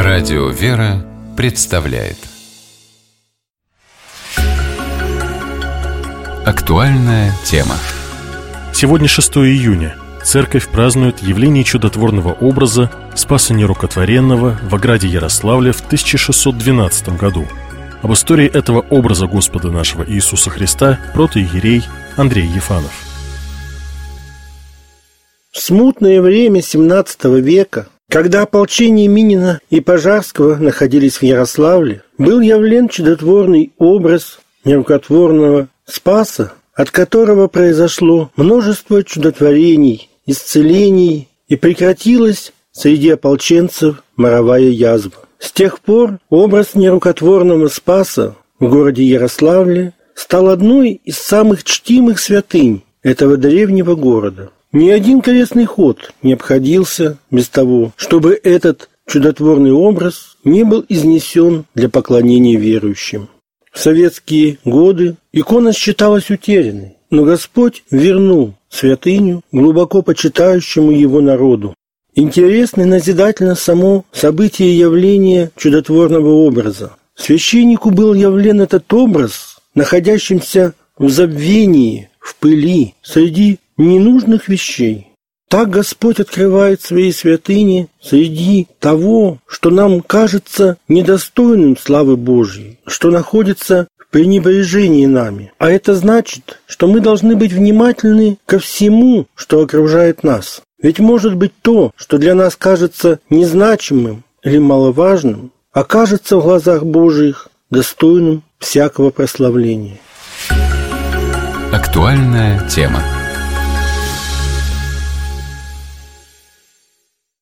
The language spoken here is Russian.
Радио «Вера» представляет актуальная тема. Сегодня 6 июня. Церковь празднует явление чудотворного образа Спаса Нерукотворенного в Ограде Ярославля в 1612 году. Об истории этого образа Господа нашего Иисуса Христа протоиерей Андрей Ефанов. В смутное время XVII века, когда ополчение Минина и Пожарского находились в Ярославле, был явлен чудотворный образ нерукотворного Спаса, от которого произошло множество чудотворений, исцелений, и прекратилась среди ополченцев моровая язва. С тех пор образ нерукотворного Спаса в городе Ярославле стал одной из самых чтимых святынь этого древнего города. Ни один крестный ход не обходился без того, чтобы этот чудотворный образ не был изнесен для поклонения верующим. В советские годы икона считалась утерянной, но Господь вернул святыню глубоко почитающему его народу. Интересно и назидательно само событие явления чудотворного образа. Священнику был явлен этот образ, находящимся в забвении, в пыли, среди ненужных вещей. Так Господь открывает свои святыни среди того, что нам кажется недостойным славы Божьей, что находится в пренебрежении нами. А это значит, что мы должны быть внимательны ко всему, что окружает нас. Ведь может быть то, что для нас кажется незначимым или маловажным, окажется в глазах Божьих достойным всякого прославления. Актуальная тема.